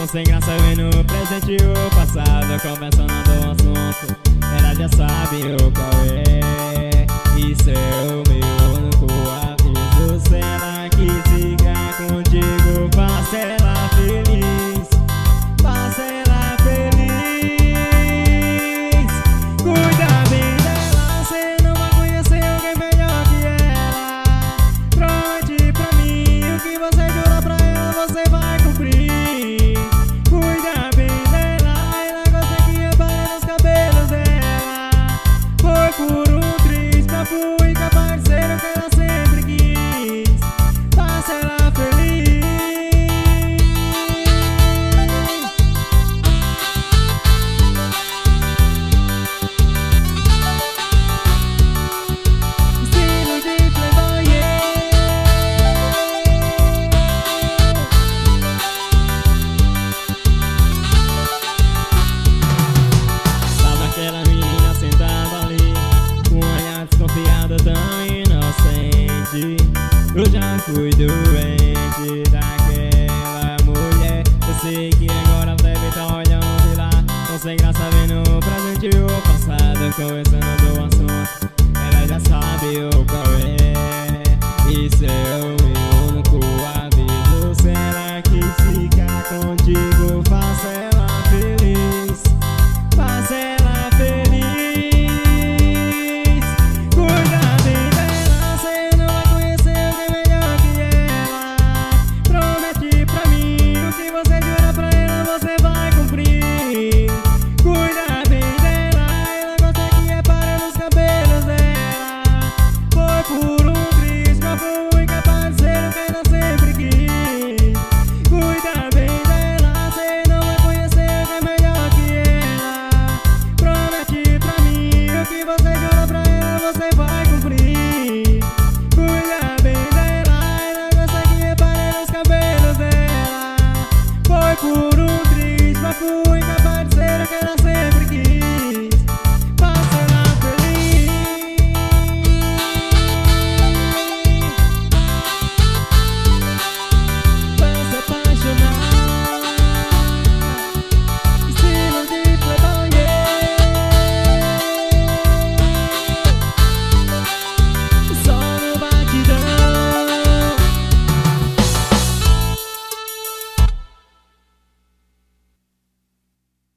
sem graça vendo o presente e o passado, conversando o assunto, ela já sabe o qual é. Isso é o meu único aviso. Se ela quis ficar contigo, faça ela feliz, faça ela feliz. Cuida bem dela, cê não vai conhecer alguém melhor que ela. Promete pra mim o que você jura pra ela, você vai cumprir. Cuida bem dela, ela gosta que repare nos cabelos dela. Foi por um triz pra fui capaz de ser o que ela sempre quis. Faça ela feliz. Estilo de playboy, Sabe aquela menina sentada ali, com um olhar desconfiado tão inocente. Eu já fui doente daquela mulher. Eu sei que agora deve tá olhando de lá, tão sem graça vendo o presente e o passado, conversando do assunto, ela já sabe o qual é. Isso é o meu único aviso. Se ela quis ficar contigo, faça ela feliz, faça ela feliz. Cuida bem dela, cê não vai conhecer alguém melhor que ela. Promete pra mim o que você jura pra ela, você vai cumprir. Cuida bem dela, ela gosta que repara nos cabelos dela. Foi por um triz que eu fui capaz de ser o que ela sempre quis. Cuida bem dela, cê não vai conhecer alguém melhor que ela. Promete pra mim o que você jura pra ela, você vai cumprir. Cuida bem dela, ela gosta que repare nos cabelos dela. Foi por um triz, mas fui capaz